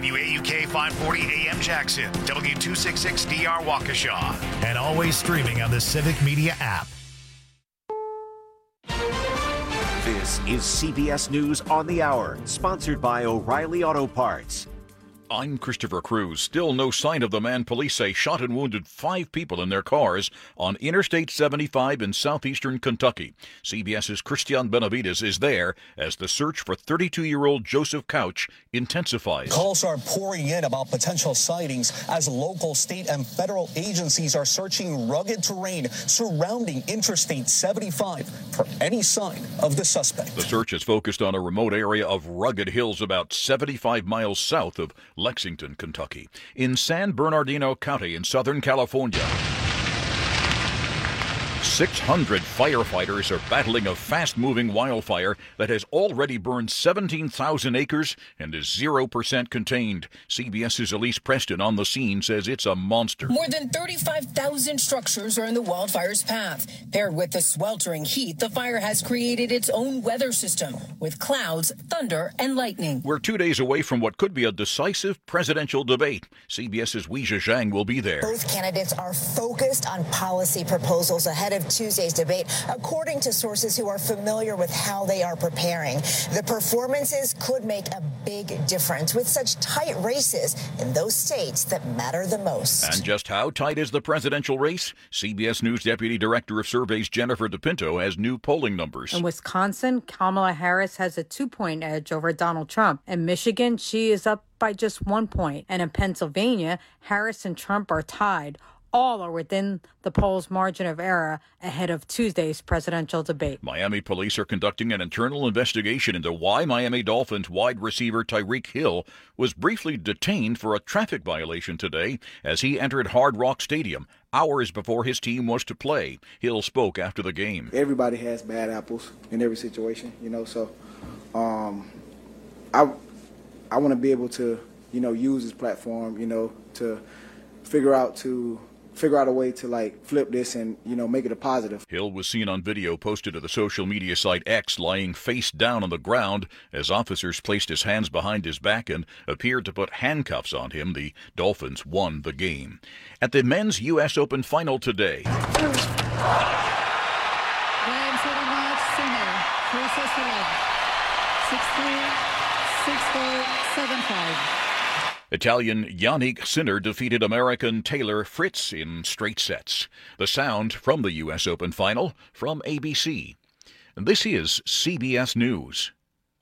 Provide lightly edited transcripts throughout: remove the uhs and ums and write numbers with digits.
WAUK 540 AM Jackson, W266DR Waukesha, and always streaming on the Civic Media app. This is CBS News on the Hour, sponsored by O'Reilly Auto Parts. I'm Christopher Cruz. Still no sign of the man police say shot and wounded 5 people in their cars on Interstate 75 in southeastern Kentucky. CBS's Christian Benavides is there as the search for 32-year-old Joseph Couch intensifies. Calls are pouring in about potential sightings as local, state, and federal agencies are searching rugged terrain surrounding Interstate 75 for any sign of the suspect. The search is focused on a remote area of rugged hills about 75 miles south of Lexington, Kentucky. In San Bernardino County in Southern California, 600 firefighters are battling a fast-moving wildfire that has already burned 17,000 acres and is 0% contained. CBS's Elise Preston on the scene says it's a monster. More than 35,000 structures are in the wildfire's path. Paired with the sweltering heat, the fire has created its own weather system with clouds, thunder, and lightning. We're 2 days away from what could be a decisive presidential debate. CBS's Weijia Zhang will be there. Both candidates are focused on policy proposals ahead of Tuesday's debate, according to sources who are familiar with how they are preparing. The performances could make a big difference with such tight races in those states that matter the most. And just how tight is the presidential race? CBS News Deputy Director of Surveys Jennifer DePinto has new polling numbers. In Wisconsin, Kamala Harris has a 2-point edge over Donald Trump. In Michigan, she is up by just 1 point. And in Pennsylvania, Harris and Trump are tied. All are within the poll's margin of error ahead of Tuesday's presidential debate. Miami police are conducting an internal investigation into why Miami Dolphins wide receiver Tyreek Hill was briefly detained for a traffic violation today as he entered Hard Rock Stadium hours before his team was to play. Hill spoke after the game. Everybody has bad apples in every situation, so I want to be able to, use this platform, to figure out a way to flip this and make it a positive. Hill was seen on video posted to the social media site X lying face down on the ground as officers placed his hands behind his back and appeared to put handcuffs on him. The Dolphins won the game. At the men's U.S. Open final today, Rams hitting match Sinner, 3-6-1, 6-3, 6-4, 7-5. Italian Yannick Sinner defeated American Taylor Fritz in straight sets. The sound from the U.S. Open final from ABC. This is CBS News.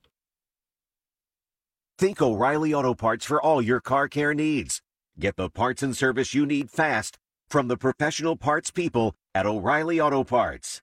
Think O'Reilly Auto Parts for all your car care needs. Get the parts and service you need fast from the professional parts people at O'Reilly Auto Parts.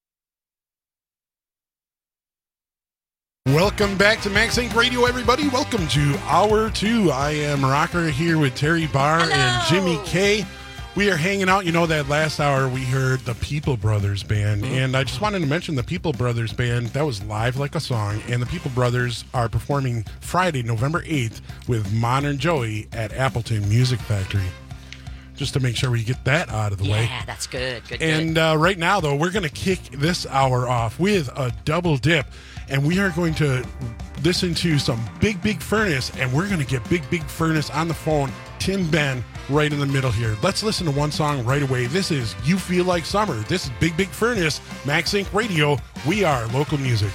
Welcome back to Max Inc. Radio, everybody. Welcome to Hour 2. I am Rocker here with Terry Barr and Jimmy K. We are hanging out. That last hour we heard the People Brothers Band, and I just wanted to mention the People Brothers Band. That was Live Like a Song, and the People Brothers are performing Friday, November 8th with Modern Joey at Appleton Music Factory. Just to make sure we get that out of the way. Yeah, that's good. And right now, though, we're going to kick this hour off with a double dip. And we are going to listen to some Big Big Furnace, and we're going to get Big Big Furnace on the phone, Tim Ben, right in the middle here. Let's listen to one song right away. This is You Feel Like Summer. This is Big Big Furnace, Max Inc. Radio. We are local music.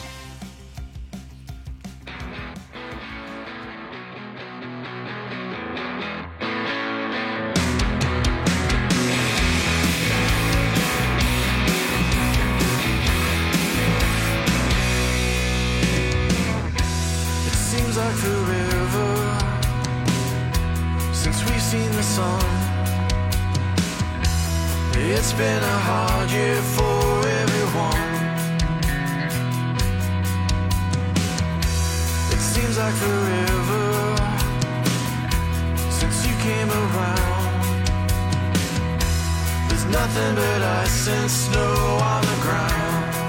It's been a hard year for everyone. It seems like forever since you came around. There's nothing but ice and snow on the ground.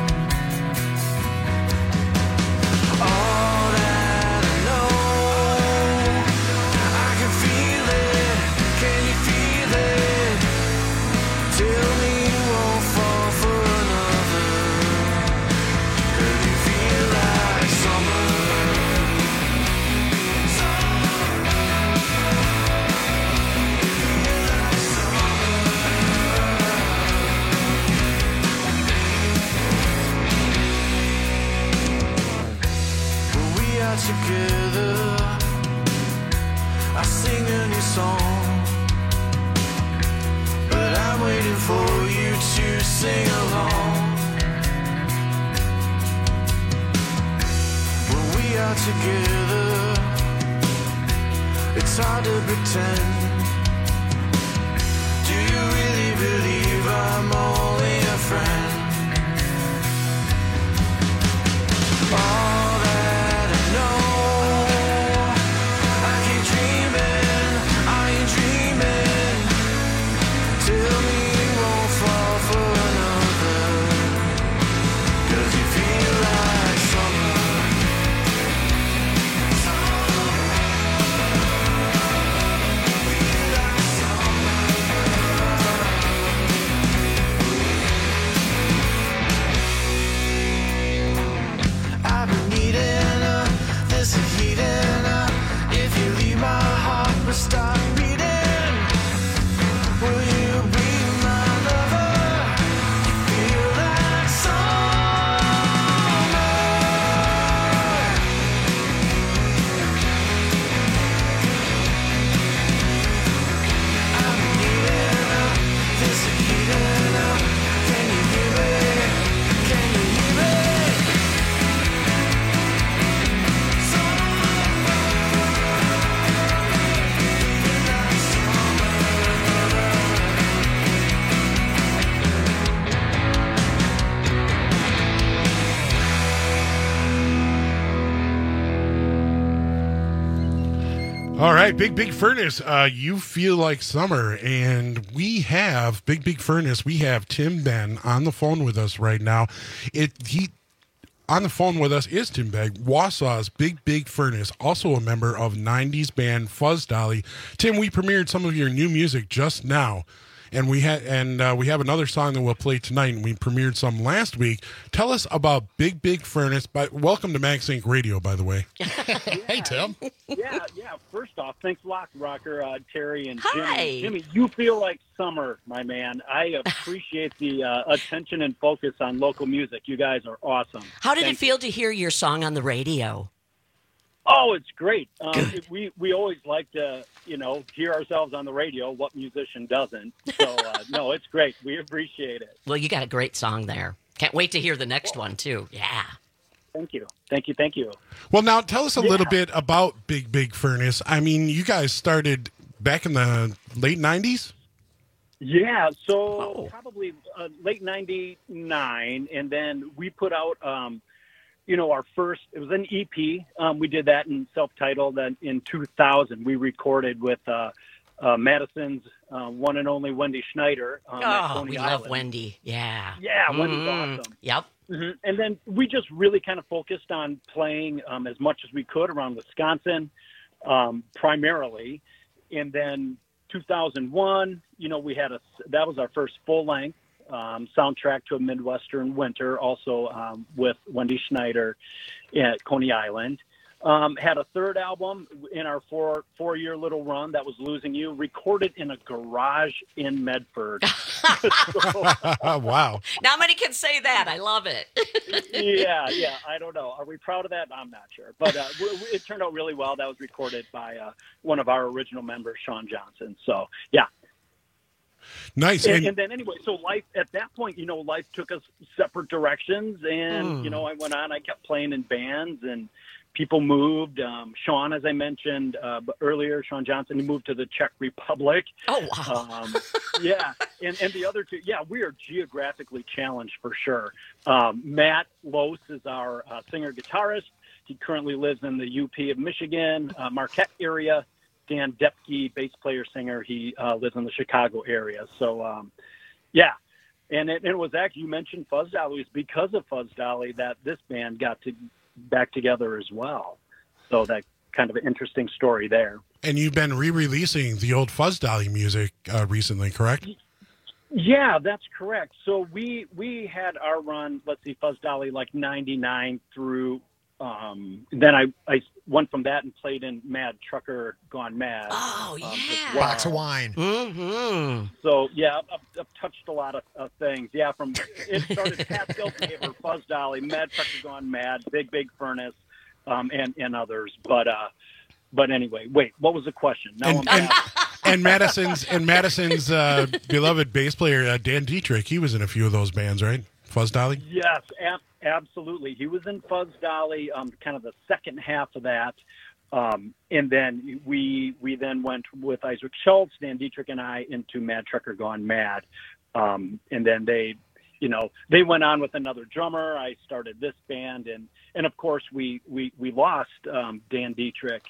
All that I know, I can feel it. Can you feel it? Tell me you won't fall for another. 'Cause you feel like summer. sing along. When we are together, it's hard to pretend. Do you really believe I'm only a friend? All that I know, I keep dreaming, I ain't dreaming. Tell me you won't fall for another, 'cause you feel like summer. I've been needing this heating. If you leave, my heart will start beating. Will you be my lover? You feel like summer. I've been needing this heating. Can you hear me? Can you hear me? All right, Big Furnace, you feel like summer, and we have Big Furnace. We have Tim Ben on the phone with us right now. On the phone with us is Tim Ben, Wausau's Big Furnace, also a member of 90s band Fuzz Dolly. Tim, we premiered some of your new music just now, and we have another song that we'll play tonight, and we premiered some last week. Tell us about Big Furnace. Welcome to Max Inc. Radio, by the way. Hey, Tim. Yeah. First off, thanks a lot, Rocker, Terry, and Hi. Jimmy. Jimmy, you feel like summer, my man. I appreciate the attention and focus on local music. You guys are awesome. How did Thank it feel to hear your song on the radio? Oh, it's great. We always like to, hear ourselves on the radio. What musician doesn't? So, no, it's great. We appreciate it. Well, you got a great song there. Can't wait to hear the next one, too. Yeah. Thank you. Well, now tell us a little bit about Big Furnace. I mean, you guys started back in the late 90s? Yeah, so probably late 99, and then we put out, our first, it was an EP. We did that in self-titled, and in 2000 we recorded with Madison's one and only Wendy Schneider. We Coney love Island. Wendy. Yeah. Yeah, Wendy's awesome. Yep. Mm-hmm. And then we just really kind of focused on playing as much as we could around Wisconsin, primarily. And then 2001, that was our first full length soundtrack to a Midwestern winter, also with Wendy Schneider at Coney Island. Had a third album in our four-year little run that was Losing You, recorded in a garage in Medford. Wow. Not many can say that. I love it. Yeah. I don't know. Are we proud of that? I'm not sure. But it turned out really well. That was recorded by one of our original members, Sean Johnson. So, yeah. Nice. And then anyway, so life at that point, life took us separate directions. And, I went on. I kept playing in bands and people moved. Sean, as I mentioned earlier, Sean Johnson, he moved to the Czech Republic. Oh, wow. Yeah. And the other two, we are geographically challenged for sure. Matt Lose is our singer-guitarist. He currently lives in the UP of Michigan, Marquette area. Dan Depke, bass player, singer, he lives in the Chicago area. So, And it was actually, you mentioned Fuzz Dolly. It was because of Fuzz Dolly that this band got back together as well. So that kind of an interesting story there. And you've been re-releasing the old Fuzz Dolly music recently, correct? Yeah, that's correct. So we had our run, Fuzz Dolly, 99 through, then I went from that and played in Mad Trucker Gone Mad. Oh, yeah. Box of wine. Mm-hmm. So, I've touched a lot of things. Yeah, it started Pascal Favor, Fuzz Dolly, Mad Trucker Gone Mad, Big Furnace, and others. But anyway, wait, what was the question? Now And Madison's beloved bass player Dan Dietrich, he was in a few of those bands, right? Fuzz Dolly? Yes, absolutely. He was in Fuzz Dolly, kind of the second half of that. And then we then went with Isaac Schultz, Dan Dietrich, and I into Mad Trucker Gone Mad. And then they went on with another drummer. I started this band, and of course we lost Dan Dietrich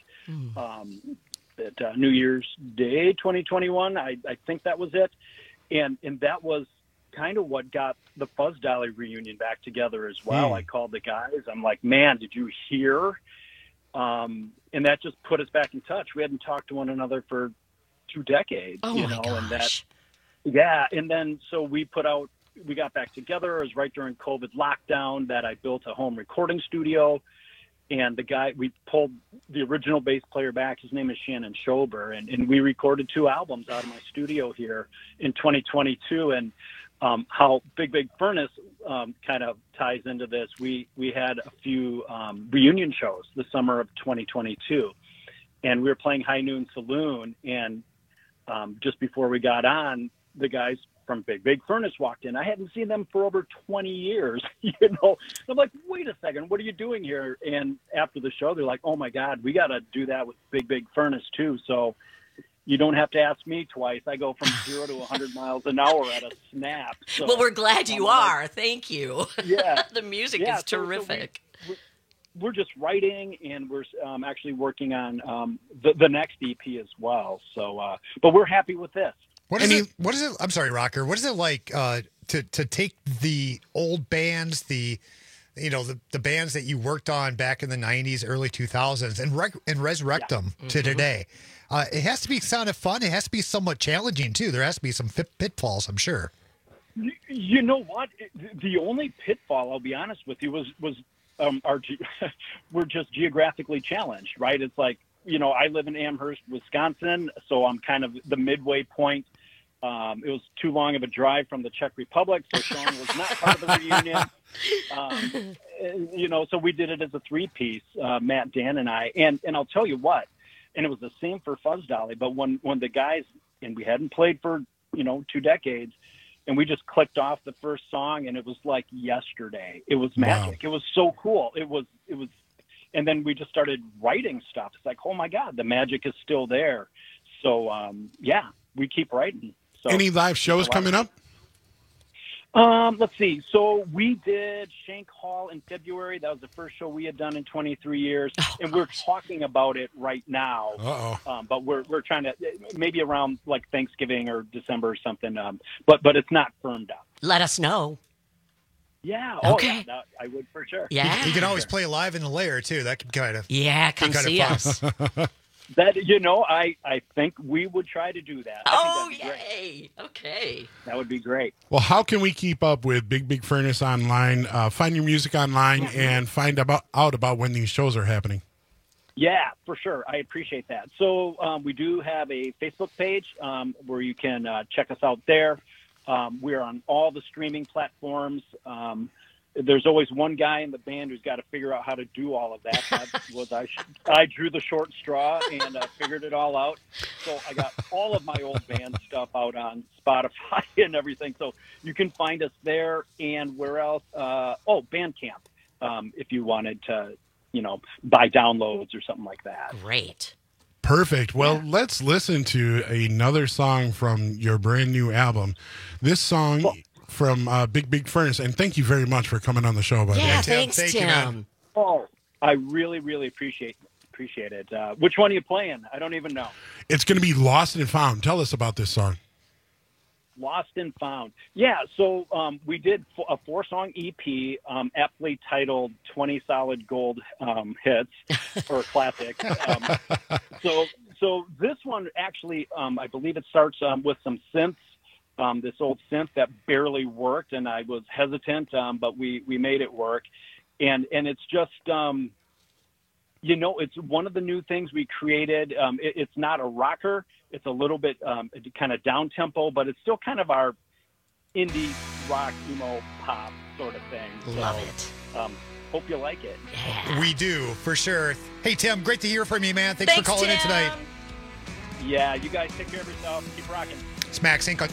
at New Year's Day 2021. I think that was it, and that was kind of what got the Fuzz Dolly reunion back together as well. I called the guys. I'm like, man, did you hear? And that just put us back in touch. We hadn't talked to one another for 2 decades, and that, and then so we got back together. It was right during COVID lockdown that I built a home recording studio, and we pulled the original bass player back. His name is Shannon Schober, and we recorded 2 albums out of my studio here in 2022. And how Big Furnace kind of ties into this. We had a few reunion shows the summer of 2022, and we were playing High Noon Saloon, and just before we got on, the guys from Big Furnace walked in. I hadn't seen them for over 20 years, I'm like, wait a second, what are you doing here? And after the show, they're like, oh my God, we got to do that with Big Furnace too. So you don't have to ask me twice. I go from 0 to 100 miles an hour at a snap. So, well, we're glad you are. Thank you. Yeah. The music is terrific. So we're just writing, and we're actually working on the next EP as well. So, but we're happy with this. What is it? I'm sorry, Rocker. What is it like to take the old bands, the bands that you worked on back in the 90s, early 2000s, and resurrect them to today? It has to be sounded fun. It has to be somewhat challenging too. There has to be some pitfalls, I'm sure. You know what? The only pitfall, I'll be honest with you, was we're just geographically challenged, right? It's like, I live in Amherst, Wisconsin, so I'm kind of the midway point. It was too long of a drive from the Czech Republic, so Sean was not part of the reunion. So we did it as a 3-piece, Matt, Dan, and I. And I'll tell you what, and it was the same for Fuzz Dolly, but when the guys, and we hadn't played for, 2 decades, and we just clicked off the first song, and it was like yesterday. It was magic. Wow. It was so cool. It was, and then we just started writing stuff. It's like, oh my God, the magic is still there. So, we keep writing. So, any live shows coming up? Let's see. So we did Shank Hall in February. That was the first show we had done in 23 years. And we're talking about it right now. But we're trying to, maybe around like Thanksgiving or December or something. But it's not firmed up. Let us know. Yeah. Okay. Yeah, I would for sure. Yeah. You can always play live in the lair too. That can kind of come see us. That I think we would try to do that. Yay! Okay, that would be great. Well, how can we keep up with Big Furnace online? Find your music online and find out about when these shows are happening. Yeah, for sure. I appreciate that. So we do have a Facebook page where you can check us out there. We're on all the streaming platforms. There's always one guy in the band who's got to figure out how to do all of that. I drew the short straw and figured it all out. So I got all of my old band stuff out on Spotify and everything. So you can find us there. And where else? Bandcamp. If you wanted to, buy downloads or something like that. Great. Perfect. Well, let's listen to another song from your brand new album. This song from Big Furnace, and thank you very much for coming on the show. By the way, thanks, Tim. You, man. I really, really appreciate it. Which one are you playing? I don't even know. It's going to be Lost and Found. Tell us about this song. Lost and Found. Yeah, so we did a 4-song EP, aptly titled 20 Solid Gold Hits, or Classic. So this one actually, I believe it starts with some synths. This old synth that barely worked, and I was hesitant, but we made it work. And it's just, it's one of the new things we created. It's not a rocker. It's a little bit kind of down-tempo, but it's still kind of our indie rock, emo pop sort of thing. Love it. Hope you like it. Yeah. We do, for sure. Hey, Tim, great to hear from you, man. Thanks for calling in tonight. Yeah, you guys take care of yourself. Keep rocking. It's Max Inc.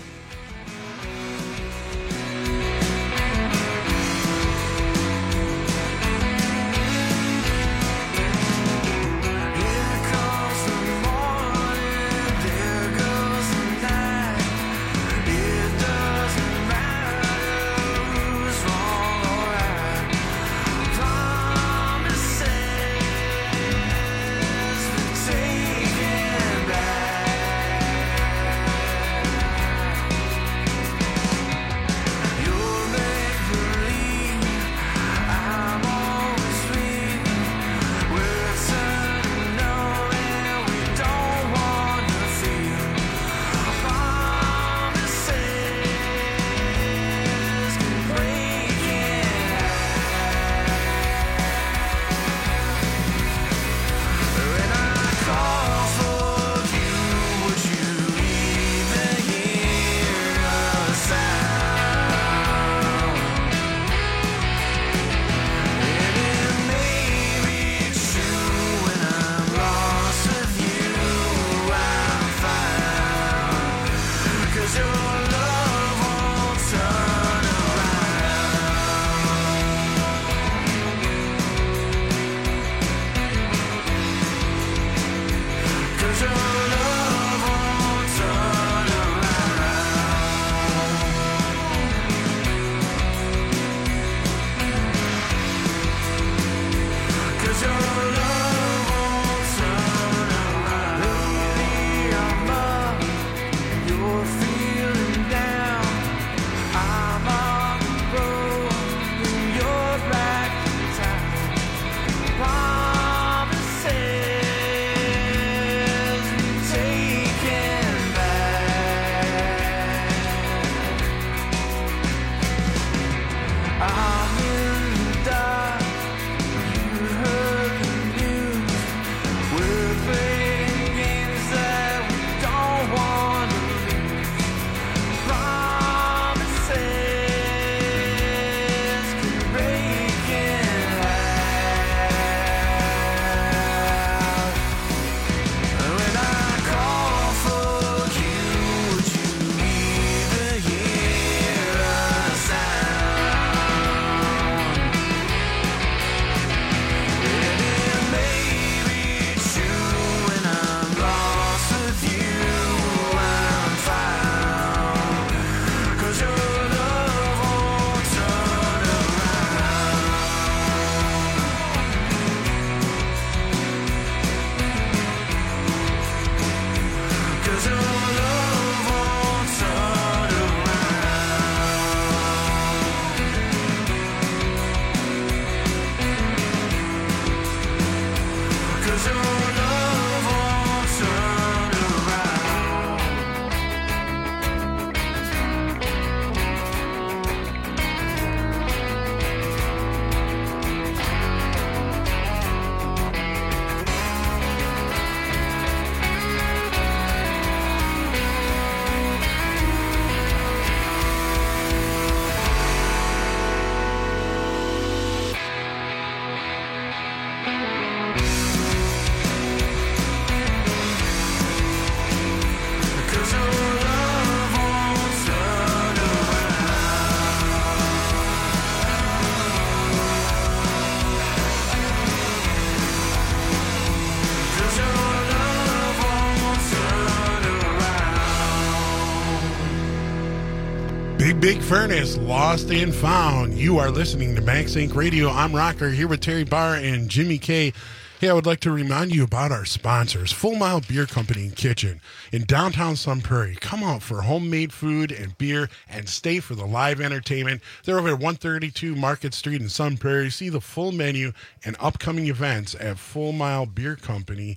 Big Furnace, Lost and Found. You are listening to Max Inc. Radio. I'm Rocker here with Terry Barr and Jimmy K. Hey, I would like to remind you about our sponsors, Full Mile Beer Company and Kitchen in downtown Sun Prairie. Come out for homemade food and beer and stay for the live entertainment. They're over at 132 Market Street in Sun Prairie. See the full menu and upcoming events at fullmilebeercompany.com.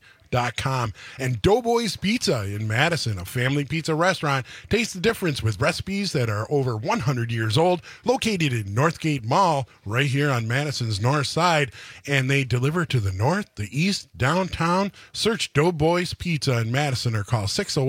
And Doughboys Pizza in Madison, a family pizza restaurant. Taste the difference with recipes that are over 100 years old, located in Northgate Mall, right here on Madison's north side. And they deliver to the north, the east, downtown. Search Doughboys Pizza in Madison or call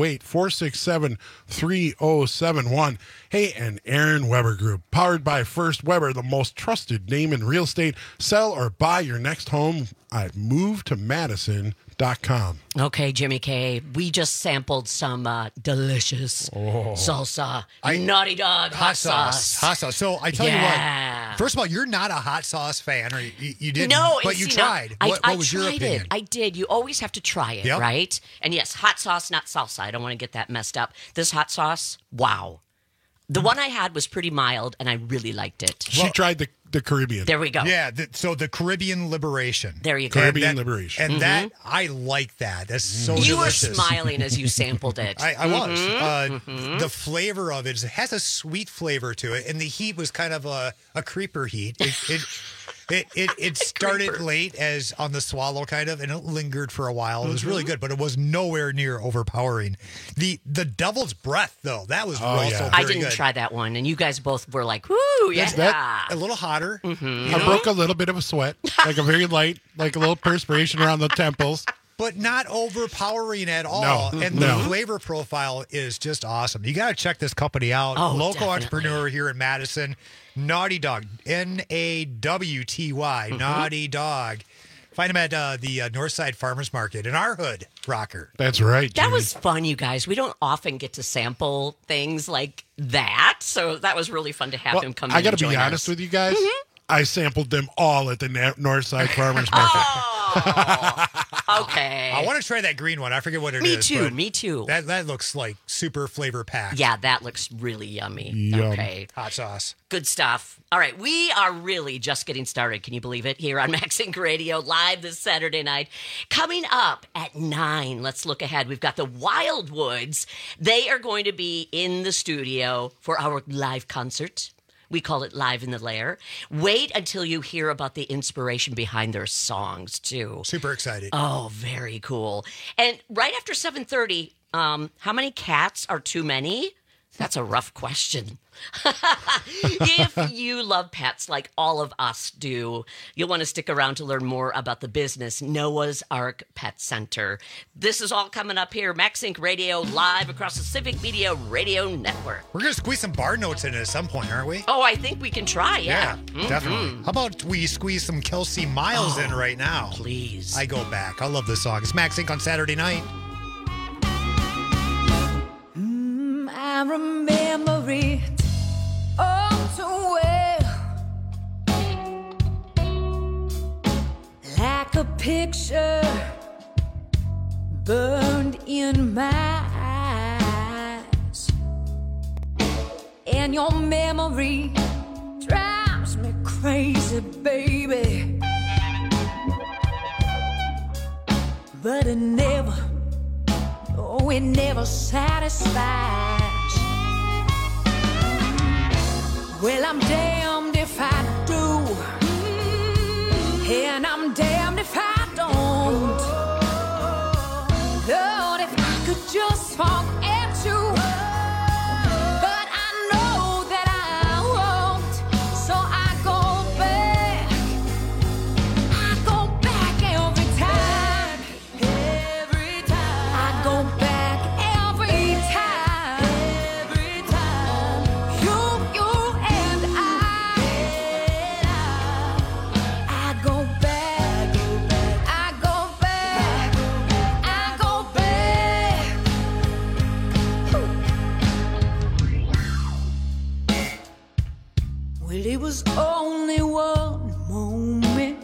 608-467-3071. Hey, and Aaron Weber Group, powered by First Weber, the most trusted name in real estate. Sell or buy your next home at movetomadison.com. salsa.com. Okay, Jimmy K, we just sampled some delicious salsa. Naughty Dog hot sauce. Hot sauce. So I tell you what, first of all, you're not a hot sauce fan, or you didn't, No, but you tried. What was your opinion? I did. You always have to try it, Yep. right? And yes, hot sauce, not salsa. I don't want to get that messed up. This hot sauce, wow. The one I had was pretty mild, and I really liked it. She tried the Caribbean. There we go. Yeah, so the Caribbean Liberation. There you go. Caribbean Liberation. And that, I like that. That's so You were delicious. smiling as you sampled it. I was. The flavor of it has a sweet flavor to it, and the heat was kind of a creeper heat. It started late as on the swallow kind of, and it lingered for a while. It was really good, but it was nowhere near overpowering. The Devil's Breath, though, that was also very I didn't good. try that one, and you guys both were like, "Woo, yeah!" A little hotter. I broke a little bit of a sweat, like a very light, like a little perspiration around the temples. But not overpowering at all. No, and the flavor profile is just awesome. You got to check this company out. Oh, Local definitely. entrepreneur here in Madison. Naughty Dog. Nawty. Naughty Dog. Find them at the Northside Farmers Market in our hood, Rocker. That's right. That Jimmy. was fun, you guys. We don't often get to sample things like that, so that was really fun to have him come in. I got and to be join honest us. with you guys. I sampled them all at the Northside Farmers Market. Okay. I want to try that green one. I forget what it is. Me too. That looks like super flavor packed. Yeah, that looks really yummy. Yum. Okay. Hot sauce. Good stuff. All right, we are really just getting started. Can you believe it? Here on Max Inc. Radio, live this Saturday night. Coming up at 9, let's look ahead. We've got the Wildwoods. They are going to be in the studio for our live concert. We call it Live in the Lair. Wait until you hear about the inspiration behind their songs, too. Super excited. Oh, very cool. And right after 7:30, how many cats are too many? That's a rough question. If you love pets like all of us do, you'll want to stick around to learn more about the business, Noah's Ark Pet Center. This is all coming up here, Max Inc. Radio, live across the Civic Media Radio Network. We're going to squeeze some bar notes in at some point, aren't we? Oh, I think we can try, yeah. Definitely. How about we squeeze some Kelsey Miles in right now? Please. I go back. I love this song. It's Max Inc. on Saturday night. I remember it all too well, like a picture burned in my eyes, and your memory drives me crazy, baby, but it never satisfies. Well, I'm damned if I do, and I'm damned if I don't. Lord, if I could just forget you, but I know that I won't, so I go back every time. I go back every time. You and I go back. Well, it was only one moment.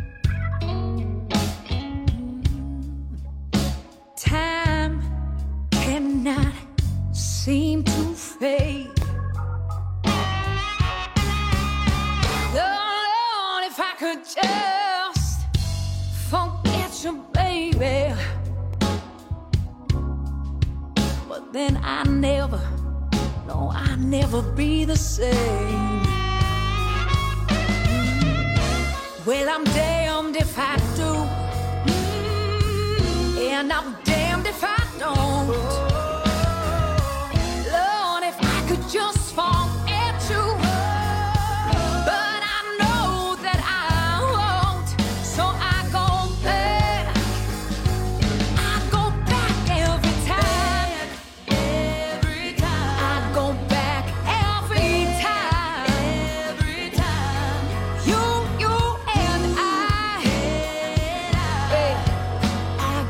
Time cannot seem to fade. Lord, if I could just forget you, baby. But then I never be the same. Well, I'm damned if I do, and I'm damned if I don't. Lord, if I could just forget you, but I know that I won't, so I go back. I go back every time. I go back every time. You and I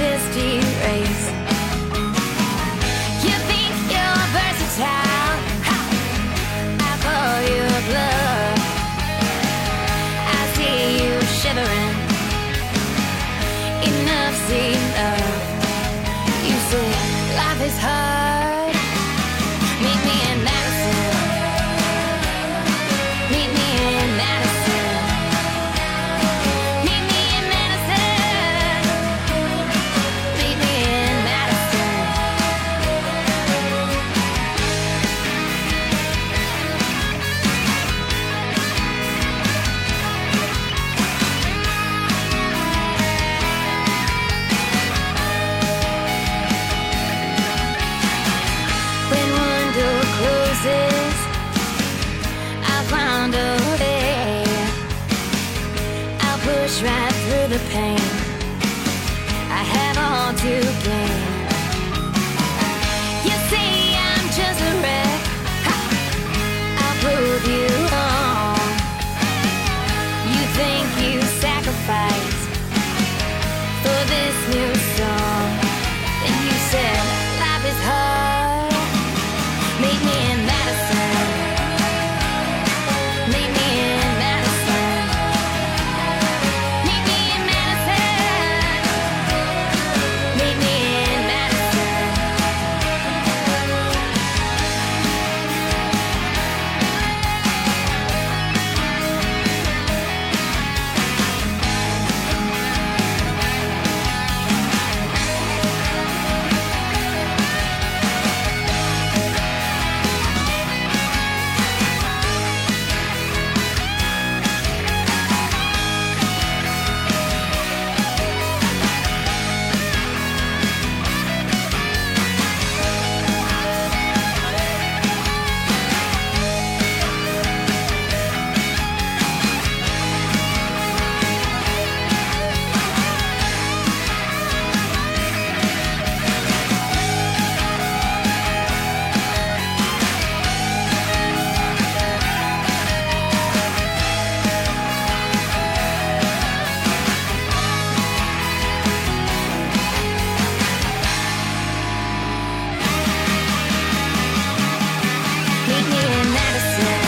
just erase. You think you're versatile, ha! I call you a bluff. I see you shivering. Enough's enough. You say life is hard. Meet me in Madison. Meet me in Madison. Meet me in Madison. Meet me in Madison. When one door closes, I'll find a way. I'll push right through the pain. I have all to gain. You say I'm just a wreck. Ha! I'll prove you wrong. You think you sacrificed for this new song. And you said life is hard. Meet me in Madison. Meet me in Madison. Meet me in Madison. Meet me in Madison. Meet me in Madison.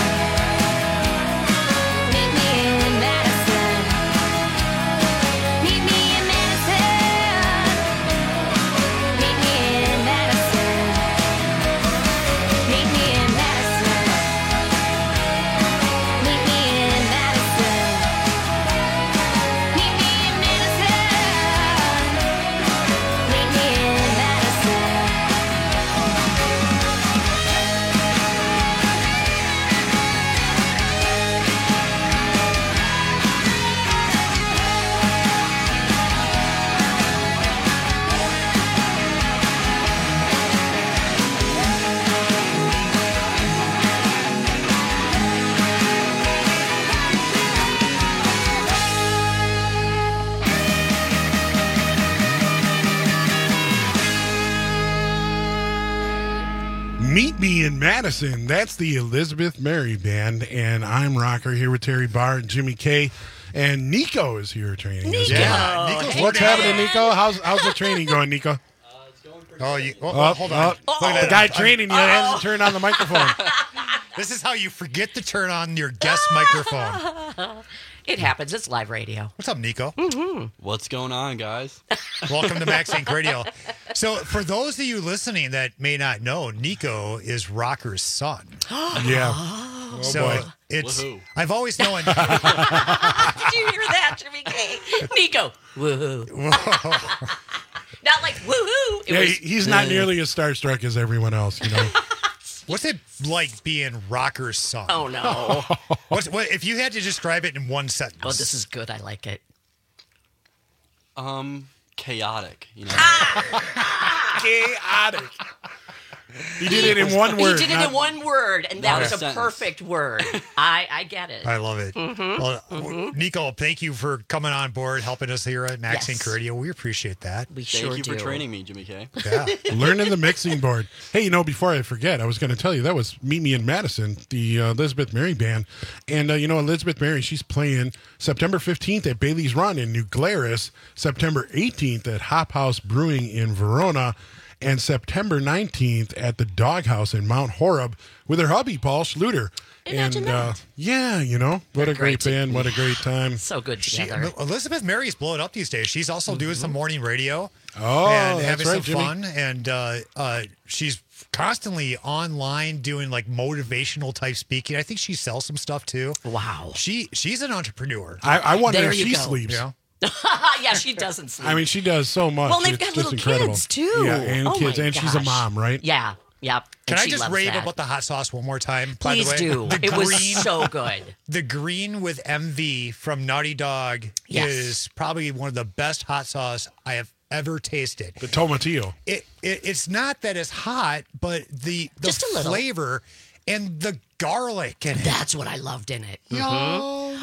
Meet me in Madison. Meet me in Madison. Meet me in Madison. Meet me in Madison. Meet me in Madison. Meet me in Madison. Meet me in Madison. Meet Me in Madison. That's the Elizabeth Mary Band, and I'm Rocker here with Terry Barr and Jimmy K. And Nico is here training us. Yeah, Nico's What's working happening, out. Nico? How's the training going, Nico? Hold on. The guy training you hasn't turned on the microphone. This is how you forget to turn on your guest microphone. It happens. It's live radio. What's up, Nico? Mm-hmm. What's going on, guys? Welcome to Max Inc. Radio. So, for those of you listening that may not know, Nico is Rocker's son. Yeah. So boy. it's. Woohoo. I've always known. Did you hear that, Jimmy K? Nico, woohoo. Not like woohoo. It Yeah, was, he's not nearly as starstruck as everyone else, you know. What's it like being Rocker's son? Oh, no. What if you had to describe it in one sentence? Oh, this is good. I like it. Chaotic, you know. Chaotic. He did it in one word. He did it in one word, and that was a sentence. perfect word. I get it. I love it. Well, Nico, thank you for coming on board, helping us here at Max Inc. Radio. We appreciate that. We Thank you for training me, Jimmy K. Yeah. Learning the mixing board. Hey, before I forget, I was going to tell you that was Meet Me in Madison, the Elizabeth Mary band. And, Elizabeth Mary, she's playing September 15th at Bailey's Run in New Glarus, September 18th at Hop House Brewing in Verona, and September 19th at the Doghouse in Mount Horeb with her hubby, Paul Schluter. Imagine that. What a great band. What a great time. So good together. Elizabeth Mary's blowing up these days. She's also doing some morning radio. Oh, and that's having right, some Jimmy. fun. And she's constantly online doing like motivational type speaking. I think she sells some stuff too. Wow. She's an entrepreneur. I wonder There if you she go. sleeps. Yeah, she doesn't sleep. I mean, she does so much. Well, they've It's got just little incredible. kids, too. Yeah, and Oh, kids. my And she's a gosh. mom, right? Yeah. Yep. Can And I she just loves rave that. about the hot sauce one more time? Please by the way, do. It was so good. The green with MV from Naughty Dog Yes. is probably one of the best hot sauce I have ever tasted. The tomatillo. It's not that it's hot, but the Just a little. flavor and the garlic in it. That's what I loved in it. Yo.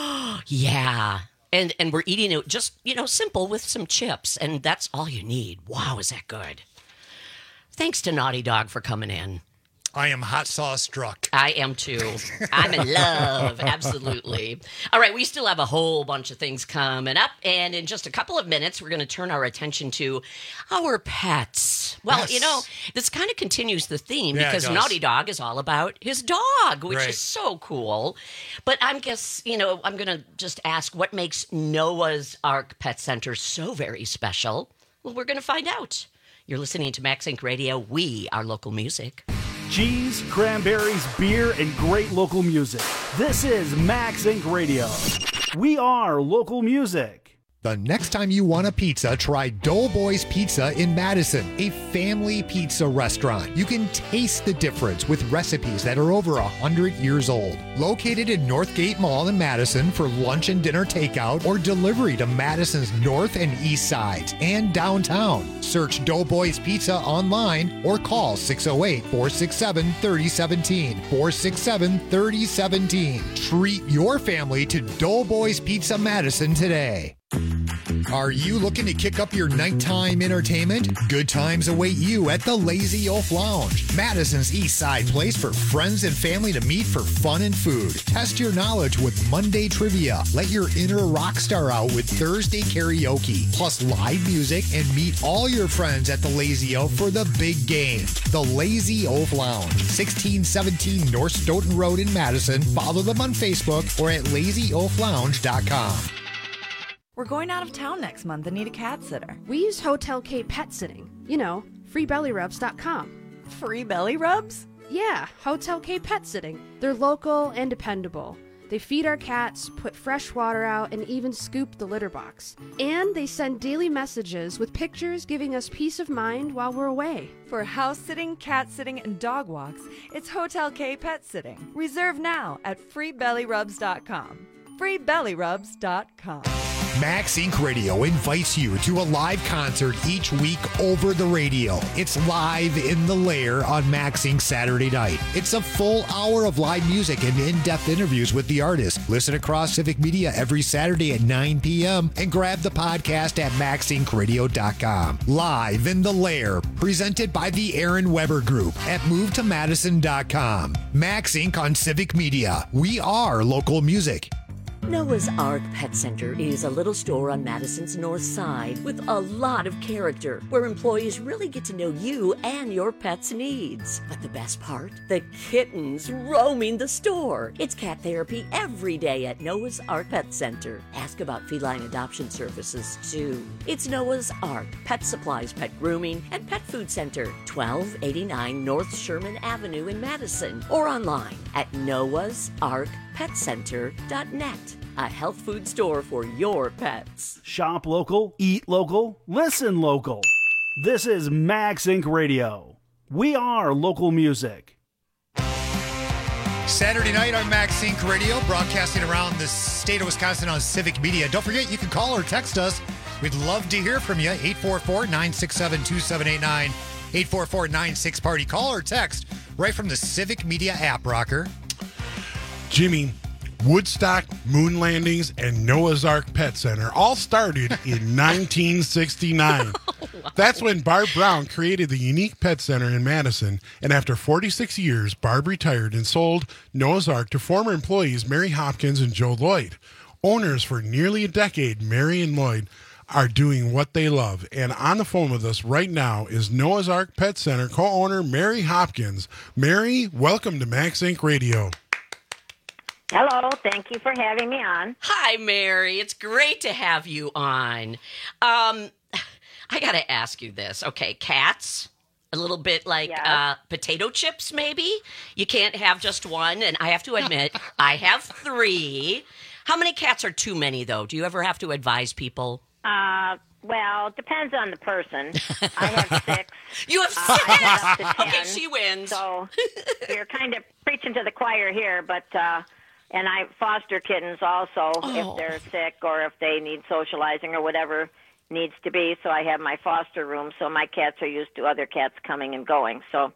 Yeah. And we're eating it just, simple with some chips, and that's all you need. Wow, is that good. Thanks to Naughty Dog for coming in. I am hot sauce struck. I am too. I'm in love. Absolutely. All right, we still have a whole bunch of things coming up. And in just a couple of minutes, we're going to turn our attention to our pets. Well, Yes. this kind of continues the theme Yeah, it because does. Naughty Dog is all about his dog, which Right. is so cool. But I'm going to just ask what makes Noah's Ark Pet Center so very special. Well, we're going to find out. You're listening to Max Inc. Radio. We are local music. Cheese, cranberries, beer, and great local music. This is Max Inc. Radio. We are local music. The next time you want a pizza, try Doughboys Pizza in Madison, a family pizza restaurant. You can taste the difference with recipes that are over 100 years old. Located in Northgate Mall in Madison for lunch and dinner takeout or delivery to Madison's north and east sides and downtown. Search Doughboys Pizza online or call 608-467-3017. 467-3017. Treat your family to Doughboys Pizza Madison today. Are you looking to kick up your nighttime entertainment? Good times await you at the Lazy Oaf Lounge, Madison's East Side place for friends and family to meet for fun and food. Test your knowledge with Monday trivia. Let your inner rock star out with Thursday karaoke, plus live music, and meet all your friends at the Lazy Oaf for the big game. The Lazy Oaf Lounge, 1617 North Stoughton Road in Madison. Follow them on Facebook or at lazyoaflounge.com. We're going out of town next month and need a cat sitter. We use Hotel K Pet Sitting. freebellyrubs.com. Free belly rubs? Yeah, Hotel K Pet Sitting. They're local and dependable. They feed our cats, put fresh water out, and even scoop the litter box. And they send daily messages with pictures giving us peace of mind while we're away. For house sitting, cat sitting, and dog walks, it's Hotel K Pet Sitting. Reserve now at freebellyrubs.com. freebellyrubs.com. Max Inc. Radio invites you to a live concert each week over the radio. It's Live in the Lair on Max Inc. Saturday night. It's a full hour of live music and in-depth interviews with the artist. Listen across Civic Media every Saturday at 9 p.m. and grab the podcast at maxincradio.com. Live in the Lair, presented by the Aaron Weber Group at movetomadison.com. Max Inc. on Civic Media. We are local music. Noah's Ark Pet Center is a little store on Madison's north side with a lot of character, where employees really get to know you and your pet's needs. But the best part? The kittens roaming the store. It's cat therapy every day at Noah's Ark Pet Center. Ask about feline adoption services, too. It's Noah's Ark Pet Supplies, Pet Grooming, and Pet Food Center, 1289 North Sherman Avenue in Madison, or online at noahsarkpetcenter.net. A health food store for your pets. Shop local, eat local, listen local. This is Max Inc. Radio. We are local music. Saturday night on Max Inc. Radio, broadcasting around the state of Wisconsin on Civic Media. Don't forget, you can call or text us. We'd love to hear from you. 844-967-2789. 844-96-PARTY. Call or text right from the Civic Media app, Rocker. Jimmy, Woodstock, moon landings, and Noah's Ark Pet Center all started in 1969. That's when Barb Brown created the unique pet center in Madison, and after 46 years, Barb retired and sold Noah's Ark to former employees Mary Hopkins and Joe Lloyd. Owners for nearly a decade, Mary and Lloyd, are doing what they love. And on the phone with us right now is Noah's Ark Pet Center co-owner Mary Hopkins. Mary, welcome to Max Inc. Radio. Hello, thank you for having me on. Hi, Mary. It's great to have you on. I got to ask you this. Okay, cats, a little bit like potato chips, maybe? You can't have just one, and I have to admit, I have 3. How many cats are too many, though? Do you ever have to advise people? Well, it depends on the person. I have 6. You have 6? I have up to 10, okay, she wins. So you're kind of preaching to the choir here, but... and I foster kittens also if they're sick or if they need socializing or whatever needs to be. So I have my foster room, so my cats are used to other cats coming and going. So,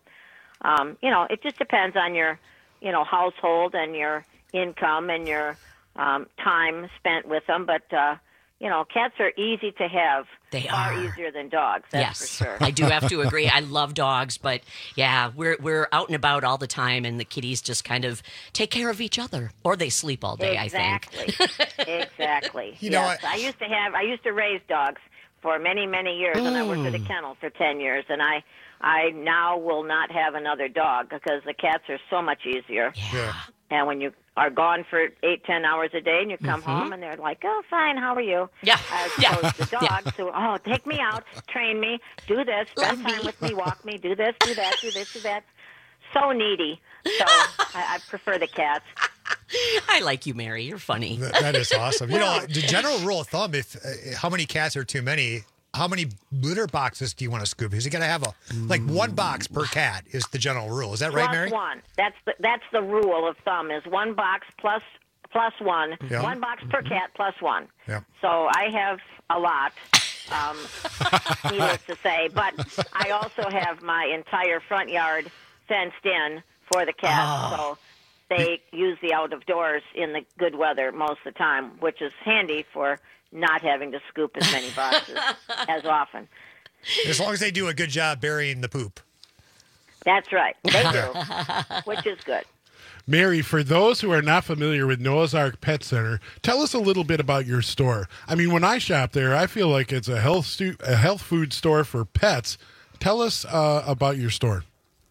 it just depends on your, household and your income and your time spent with them. But, cats are easy to have. They far are easier than dogs. That's for sure. I do have to agree. I love dogs, but yeah, we're out and about all the time, and the kitties just kind of take care of each other, or they sleep all day. Exactly. I think. Exactly. You know yes, I used to raise dogs for many, many years, and I worked at a kennel for 10 years, and I now will not have another dog because the cats are so much easier. Yeah. And when you are gone for 8-10 hours a day and you come home and they're like, oh, fine, how are you? Yeah. As opposed to dogs who, take me out, train me, do this, spend time with me, walk me, do this, do that, do this, do that. So needy. So I prefer the cats. I like you, Mary. You're funny. That is awesome. The general rule of thumb, if how many cats are too many, how many litter boxes do you want to scoop? Because you got to have one box per cat is the general rule. Is that right, Mary? Plus one. That's the rule of thumb is one box plus one. Yeah. One box per cat plus one. Yeah. So I have a lot, needless to say. But I also have my entire front yard fenced in for the cats. So they use the out of doors in the good weather most of the time, which is handy for not having to scoop as many boxes as often. As long as they do a good job burying the poop. That's right. They do, which is good. Mary, for those who are not familiar with Noah's Ark Pet Center, tell us a little bit about your store. I mean, when I shop there, I feel like it's a health food store for pets. Tell us about your store.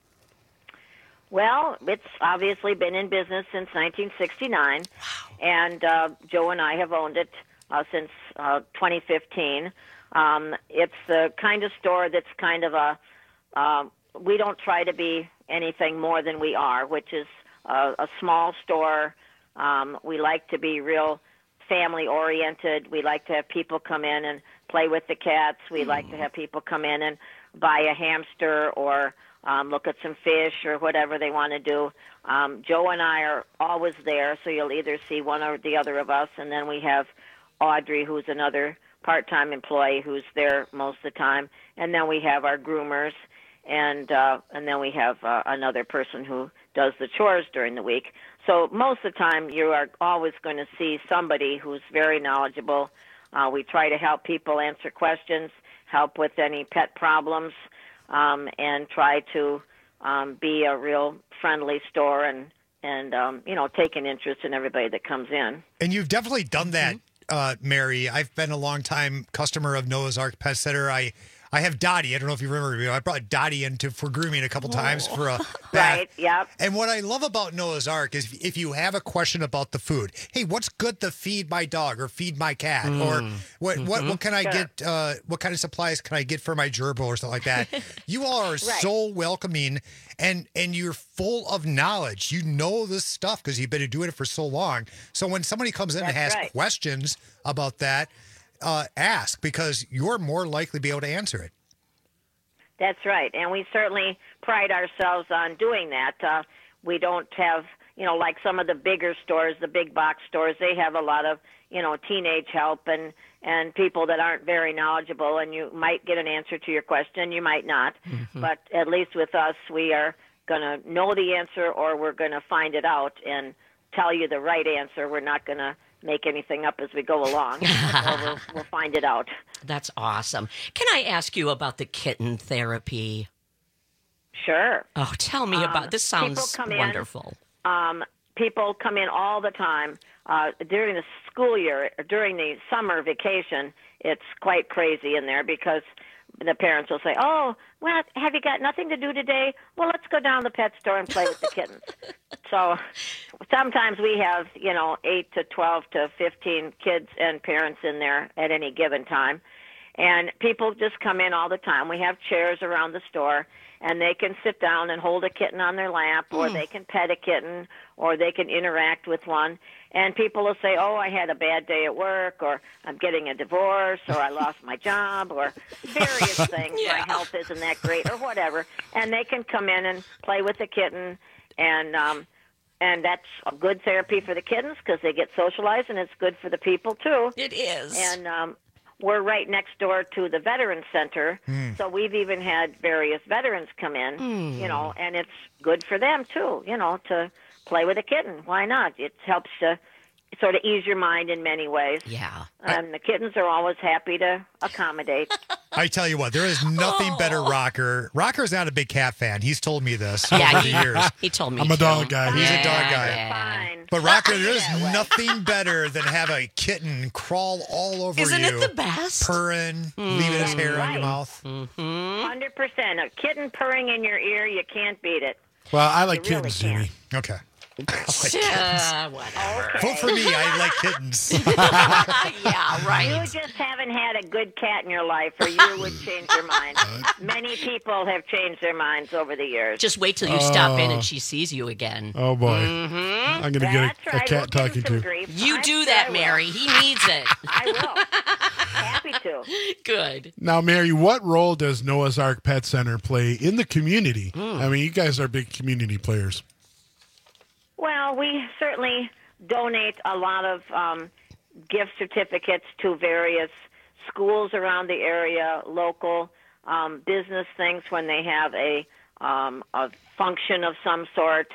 Well, it's obviously been in business since 1969, and Joe and I have owned it since 2015. It's the kind of store that's kind of we don't try to be anything more than we are, which is a small store. We like to be real family-oriented. We like to have people come in and play with the cats. We like to have people come in and buy a hamster or look at some fish or whatever they want to do. Joe and I are always there, so you'll either see one or the other of us, and then we have Audrey, who's another part-time employee who's there most of the time, and then we have our groomers, and then we have another person who does the chores during the week. So most of the time you are always going to see somebody who's very knowledgeable. We try to help people answer questions, help with any pet problems, and try to be a real friendly store and take an interest in everybody that comes in. And you've definitely done that, Mary. I've been a long-time customer of Noah's Ark Pet Center. I have Dottie. I don't know if you remember me. I brought Dottie in for grooming a couple times for a bath. Right, yep. And what I love about Noah's Ark is if you have a question about the food, hey, what's good to feed my dog or feed my cat? Or what can I get, what kind of supplies can I get for my gerbil or something like that? You all are so welcoming and you're full of knowledge. You know this stuff because you've been doing it for so long. So when somebody comes in and has questions about that, ask because you're more likely to be able to answer it. That's right, and we certainly pride ourselves on doing that. We don't have, like some of the bigger stores, the big box stores, they have a lot of teenage help and people that aren't very knowledgeable, and you might get an answer to your question, you might not. Mm-hmm. But at least with us, we are going to know the answer, or we're going to find it out and tell you the right answer. We're not going to make anything up as we go along, or we'll find it out. That's awesome. Can I ask you about the kitten therapy? Sure. Oh, tell me about this. Sounds people come wonderful. People come in all the time. During the school year, during the summer vacation, it's quite crazy in there because the parents will say, "Oh, well, have you got nothing to do today? Well, let's go down to the pet store and play with the kittens." So sometimes we have, 8 to 12 to 15 kids and parents in there at any given time. And people just come in all the time. We have chairs around the store, and they can sit down and hold a kitten on their lap, or they can pet a kitten, or they can interact with one. And people will say, "Oh, I had a bad day at work," or "I'm getting a divorce," or "I lost my job," or various things. "My health isn't that great," or whatever. And they can come in and play with the kitten, and that's a good therapy for the kittens because they get socialized, and it's good for the people too. It is. And we're right next door to the Veterans Center, so we've even had various veterans come in, and it's good for them too, to play with a kitten. Why not? It helps to sort of ease your mind in many ways. Yeah. And the kittens are always happy to accommodate. I tell you what, there is nothing better, Rocker. Rocker's not a big cat fan. He's told me this Yeah, over the years. He told me I'm a too. dog guy. He's a Yeah, dog guy. yeah. But Rocker, there's nothing better than have a kitten crawl all over Isn't you. it the best? Purring, leaving his hair on your mouth. 100%. A kitten purring in your ear, you can't beat it. Well, I like You really kittens, Jimmy. Okay. Whatever. Vote for me. I like kittens. Yeah, right. You just haven't had a good cat in your life, or you would change your mind. Many people have changed their minds over the years. Just wait till you stop in and she sees you again. Oh, boy. Mm-hmm. I'm going to get a cat talking to. You do that, Mary. He needs it. I will. Happy to. Good. Now, Mary, what role does Noah's Ark Pet Center play in the community? I mean, you guys are big community players. Well, we certainly donate a lot of gift certificates to various schools around the area, local business things when they have a function of some sort.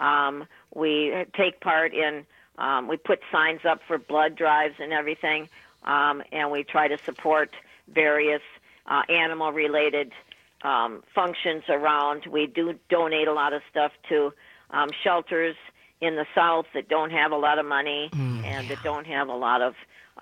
We take part in, we put signs up for blood drives and everything, and we try to support various animal-related functions around. We do donate a lot of stuff to shelters in the South that don't have a lot of money and that don't have a lot of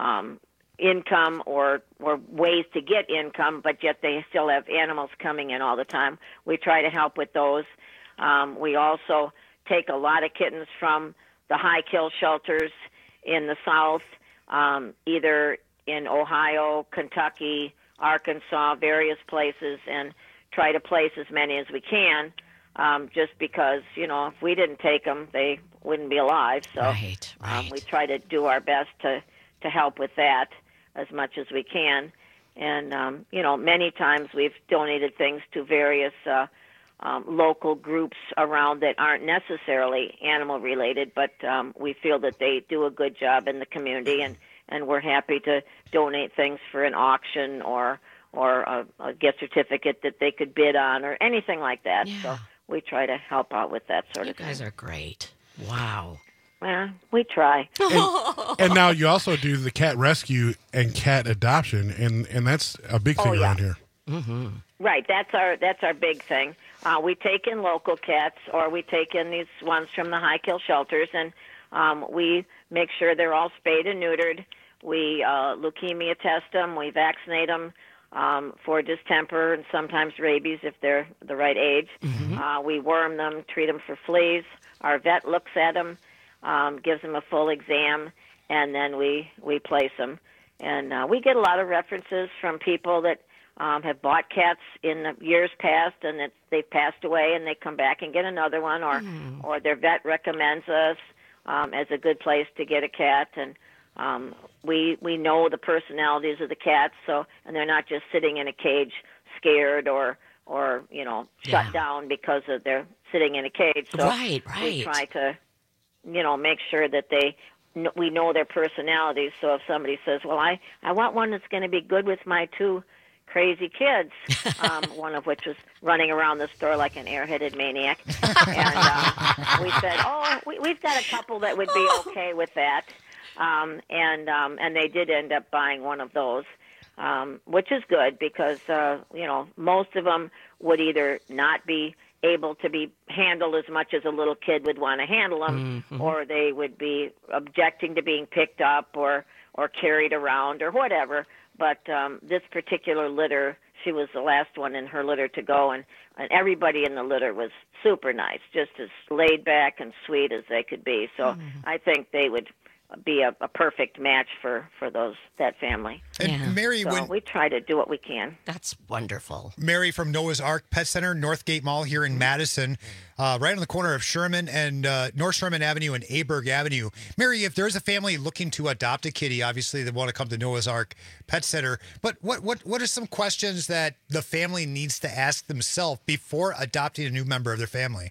income or ways to get income, but yet they still have animals coming in all the time. We try to help with those. We also take a lot of kittens from the high kill shelters in the South, either in Ohio, Kentucky, Arkansas, various places, and try to place as many as we can. Just because, if we didn't take them, they wouldn't be alive. So right. We try to do our best to help with that as much as we can. And, many times we've donated things to various local groups around that aren't necessarily animal-related, but we feel that they do a good job in the community, and we're happy to donate things for an auction or a gift certificate that they could bid on or anything like that. Yeah. So we try to help out with that sort of thing. You guys are great. Wow. Well, we try. And now you also do the cat rescue and cat adoption, and that's a big thing around here. Mm-hmm. Right, that's our big thing. We take in local cats, or we take in these ones from the high kill shelters, and we make sure they're all spayed and neutered. We leukemia test them. We vaccinate them for distemper and sometimes rabies if they're the right age. Mm-hmm. We worm them, treat them for fleas. Our vet looks at them, gives them a full exam, and then we place them. And we get a lot of references from people that have bought cats in the years past and that they've passed away and they come back and get another one, or their vet recommends us as a good place to get a cat. And we know the personalities of the cats, and they're not just sitting in a cage scared or shut down because of they're sitting in a cage. So right. we try to make sure that they we know their personalities. So if somebody says, well, I want one that's going to be good with my two crazy kids, one of which was running around the store like an airheaded maniac. And we said, we've got a couple that would be okay with that. And they did end up buying one of those, which is good because, most of them would either not be able to be handled as much as a little kid would want to handle them, or they would be objecting to being picked up or carried around or whatever. But this particular litter, she was the last one in her litter to go, and everybody in the litter was super nice, just as laid back and sweet as they could be. So I think they would be a perfect match for that family. And Mary, so we try to do what we can. That's wonderful. Mary from Noah's Ark Pet Center, Northgate Mall here in Madison, right on the corner of Sherman and North Sherman Avenue and Aberg Avenue. Mary, if there's a family looking to adopt a kitty, obviously they want to come to Noah's Ark Pet Center. But what are some questions that the family needs to ask themselves before adopting a new member of their family?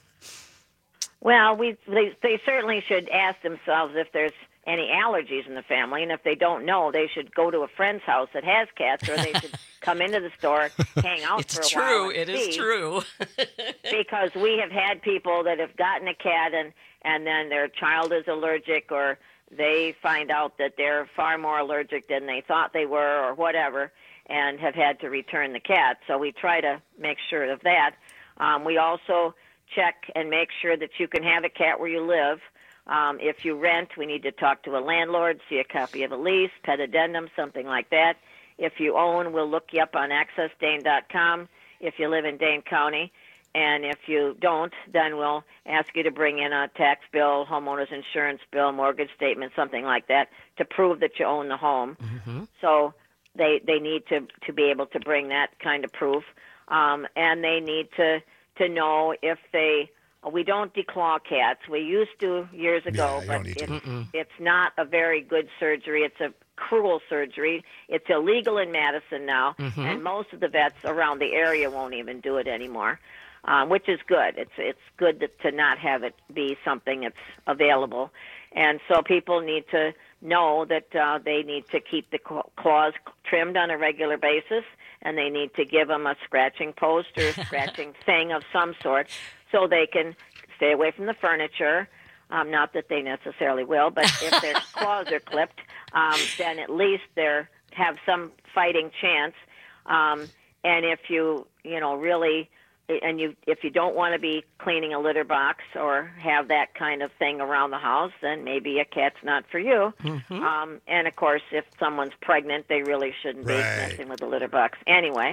Well, they certainly should ask themselves if there's any allergies in the family, and if they don't know, they should go to a friend's house that has cats, or they should come into the store, hang out for a while. It is true. Because we have had people that have gotten a cat and then their child is allergic, or they find out that they're far more allergic than they thought they were, or whatever, and have had to return the cat. So we try to make sure of that. We also check and make sure that you can have a cat where you live. If you rent, we need to talk to a landlord, see a copy of a lease, pet addendum, something like that. If you own, we'll look you up on accessdane.com if you live in Dane County. And if you don't, then we'll ask you to bring in a tax bill, homeowner's insurance bill, mortgage statement, something like that, to prove that you own the home. So they need to be able to bring that kind of proof. And they need to know if we don't declaw cats. We used to years ago, but it's not a very good surgery. It's a cruel surgery. It's illegal in Madison now, and most of the vets around the area won't even do it anymore, which is good. It's good to not have it be something that's available. And so people need to know that they need to keep the claws trimmed on a regular basis, and they need to give them a scratching post or a scratching thing of some sort so they can stay away from the furniture. Not that they necessarily will, but if their claws are clipped, then at least they have some fighting chance. And if you really, if you don't want to be cleaning a litter box or have that kind of thing around the house, then maybe a cat's not for you. And of course, if someone's pregnant, they really shouldn't be messing with the litter box anyway.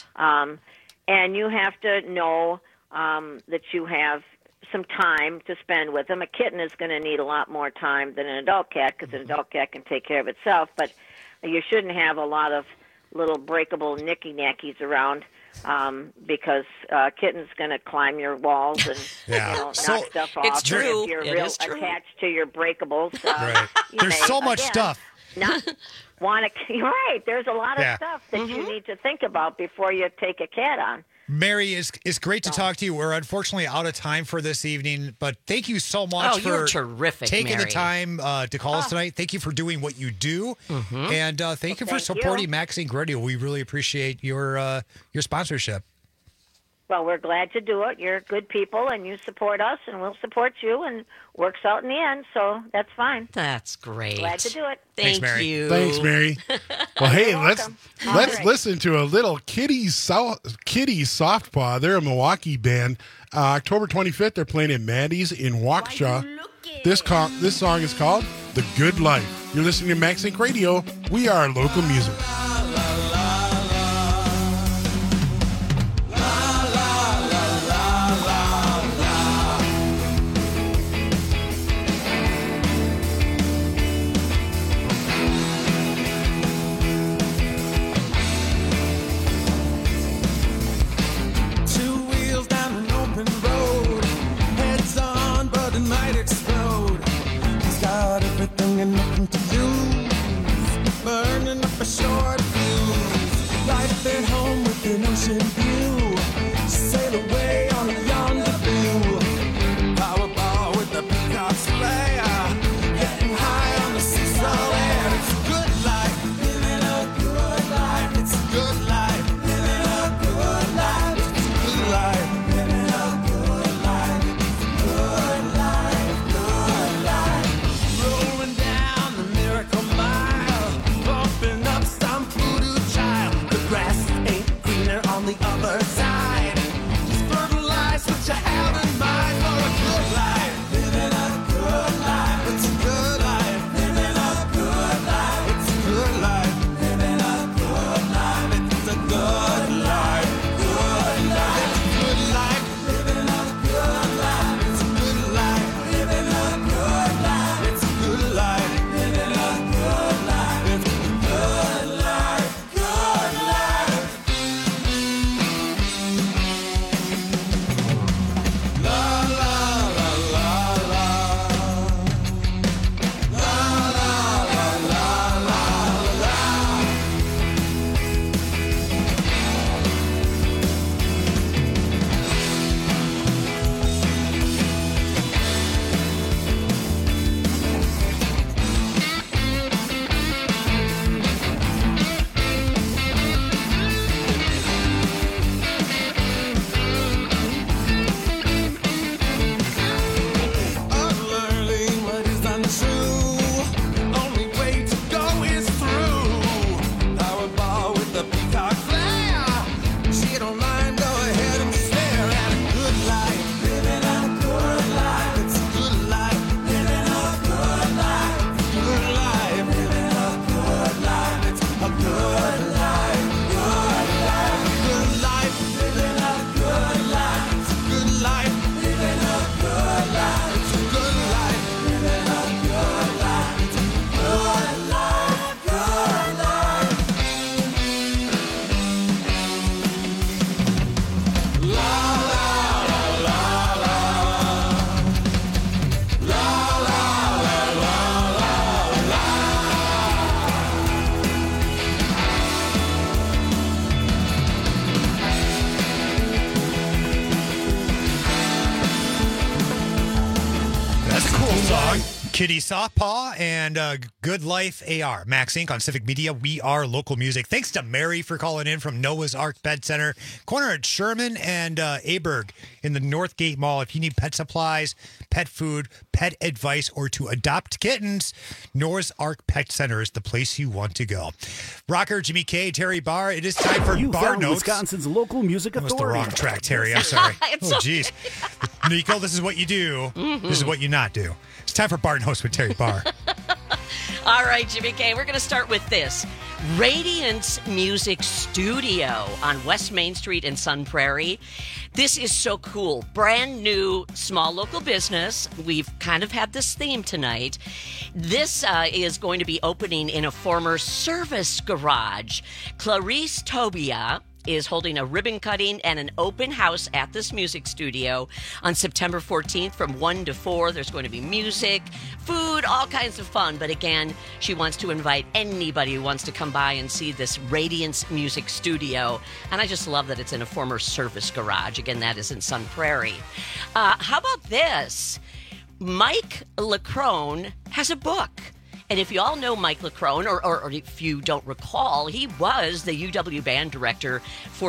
And you have to know that you have some time to spend with them. A kitten is going to need a lot more time than an adult cat, because an adult cat can take care of itself, but you shouldn't have a lot of little breakable nicky-nackies around, because kitten's going to climb your walls and knock stuff off. It's true. If you're attached to your breakables, There's so much stuff. There's a lot of stuff that you need to think about before you take a cat on. Mary, it's great to talk to you. We're unfortunately out of time for this evening, but thank you so much you're for terrific, taking Mary. the time to call us tonight. Thank you for doing what you do, and thank you for supporting Max Inc. Radio. We really appreciate your sponsorship. Well, we're glad to do it. You're good people, and you support us, and we'll support you, and works out in the end, so that's fine. That's great. Glad to do it. Thank you. Thanks, Mary. Well, hey, let's listen to a little Kitty Softpaw. They're a Milwaukee band. October 25th, they're playing at Maddie's in Waukesha. This song is called "The Good Life." You're listening to Max Inc. Radio. We are local music. And nothing to lose, burning up a short fuse. Life at home with an ocean view, sail away on a yonder view. Powerball with the peacock slayer, getting high. Kitty Softpaw and Good Life AR. Max Inc. on Civic Media. We are local music. Thanks to Mary for calling in from Noah's Ark Pet Center. Corner at Sherman and Aberg in the Northgate Mall. If you need pet supplies, pet food, pet advice, or to adopt kittens, Noah's Ark Pet Center is the place you want to go. Rocker, Jimmy K, Terry Barr. It is time for You Bar found Notes. Wisconsin's local music That was the authority. wrong track, Terry. I'm sorry. It's Oh, jeez. Nico, this is what you do. Mm-hmm. This is what you not do. It's time for Bar Notes with Terry Barr. All right, Jimmy K, we're going to start with this. Radiance Music Studio on West Main Street in Sun Prairie. This is so cool. Brand new small local business. We've kind of had this theme tonight. This is going to be opening in a former service garage. Clarice Tobia is holding a ribbon cutting and an open house at this music studio on September 14th from 1 to 4. There's going to be music, food, all kinds of fun. But again, she wants to invite anybody who wants to come by and see this Radiance Music Studio. And I just love that it's in a former service garage. Again, that is in Sun Prairie. How about this? Mike Leckrone has a book. And if you all know Mike Leckrone, or if you don't recall, he was the UW band director for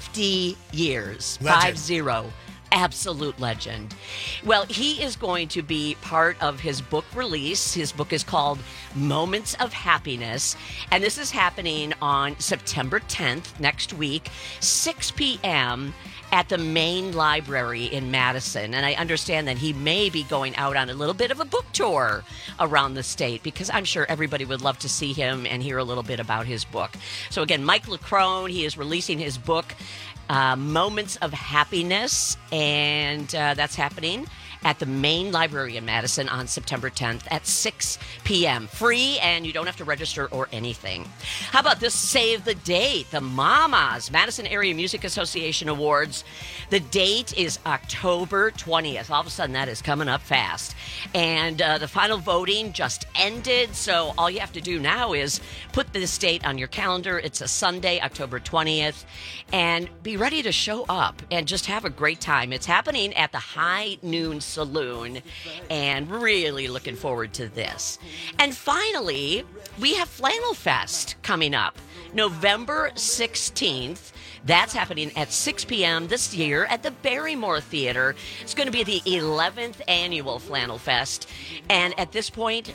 50 years. Legend. 50. Absolute legend. Well, he is going to be part of his book release. His book is called Moments of Happiness. And this is happening on September 10th, next week, 6 p.m., at the main library in Madison. And I understand that he may be going out on a little bit of a book tour around the state, because I'm sure everybody would love to see him and hear a little bit about his book. So again, Mike Leckrone, he is releasing his book, Moments of Happiness, and that's happening at the main library in Madison on September 10th at 6 p.m. Free, and you don't have to register or anything. How about this? Save the date. The Mamas Madison Area Music Association Awards. The date is October 20th. All of a sudden, that is coming up fast. And the final voting just ended, so all you have to do now is put this date on your calendar. It's a Sunday, October 20th, and be ready to show up and just have a great time. It's happening at the High Noon Saloon, and really looking forward to this. And finally, we have Flannel Fest coming up November 16th. That's happening at 6 p.m. this year at the Barrymore Theater. It's going to be the 11th annual Flannel Fest. And at this point,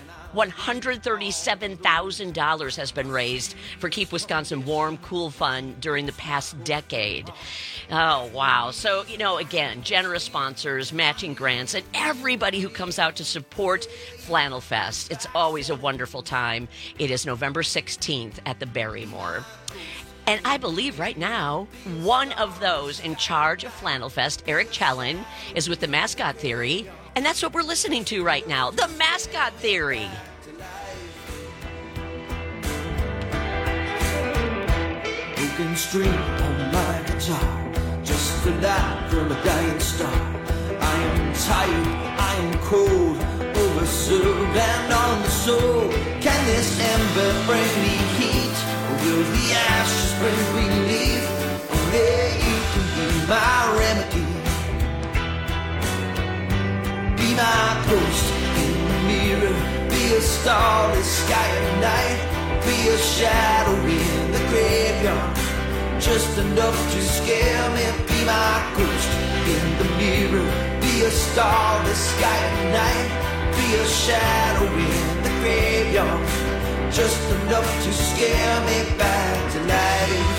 $137,000 has been raised for Keep Wisconsin Warm, Cool Fun during the past decade. Oh, wow. So, again, generous sponsors, matching grants, and everybody who comes out to support Flannel Fest. It's always a wonderful time. It is November 16th at the Barrymore. And I believe right now, one of those in charge of Flannel Fest, Eric Challen, is with the Mascot Theory. And that's what we're listening to right now, the Mascot Theory. Broken string on my guitar, just a light from a dying star. I am tired, I am cold, overserved and on the soul. Can this ember bring me heat, or will the ashes bring relief? Only you can be my remedy. Be my ghost in the mirror, be a starless sky at night, be a shadow in the graveyard, just enough to scare me. Be my ghost in the mirror, be a starless sky at night, be a shadow in the graveyard, just enough to scare me back to life.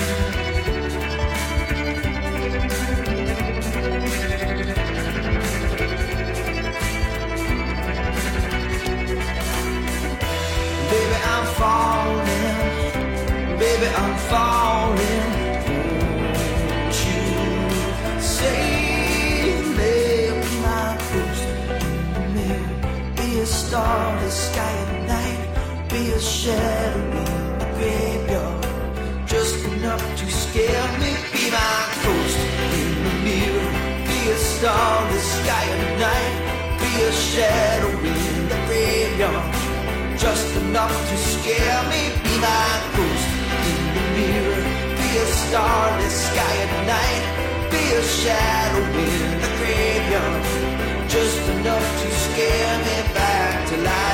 Baby, I'm falling. Baby, I'm falling. Won't you save me? Be my ghost in the mirror, be a starless sky at night, be a shadow in the graveyard, just enough to scare me. Be my ghost in the mirror, be a starless sky at night, be a shadow in the graveyard, just enough to scare me. Be my ghost in the mirror, be a starless sky at night, be a shadow in the graveyard, just enough to scare me back to life.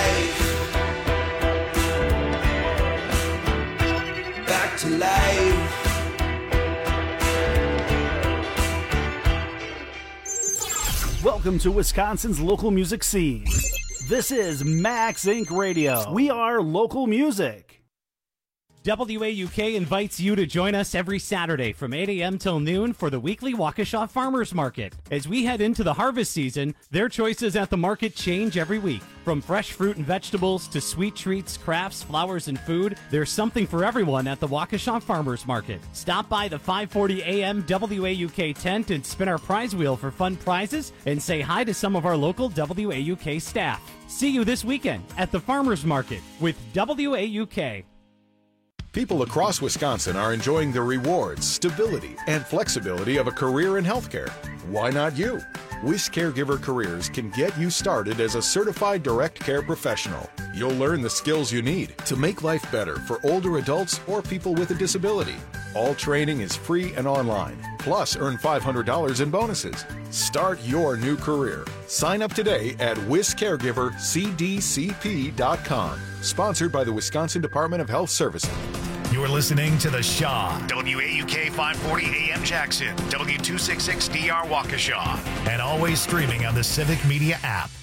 Welcome to Wisconsin's local music scene. This is Max Inc. Radio. We are local music. WAUK invites you to join us every Saturday from 8 a.m. till noon for the weekly Waukesha Farmers Market. As we head into the harvest season, their choices at the market change every week. From fresh fruit and vegetables to sweet treats, crafts, flowers, and food, there's something for everyone at the Waukesha Farmers Market. Stop by the 540 a.m. WAUK tent and spin our prize wheel for fun prizes and say hi to some of our local WAUK staff. See you this weekend at the Farmers Market with WAUK. People across Wisconsin are enjoying the rewards, stability, and flexibility of a career in healthcare. Why not you? WIS Caregiver Careers can get you started as a certified direct care professional. You'll learn the skills you need to make life better for older adults or people with a disability. All training is free and online. Plus, earn $500 in bonuses. Start your new career. Sign up today at wiscaregivercdcp.com. Sponsored by the Wisconsin Department of Health Services. You're listening to The Shaw, WAUK 540 AM Jackson, W266DR Waukesha, and always streaming on the Civic Media app.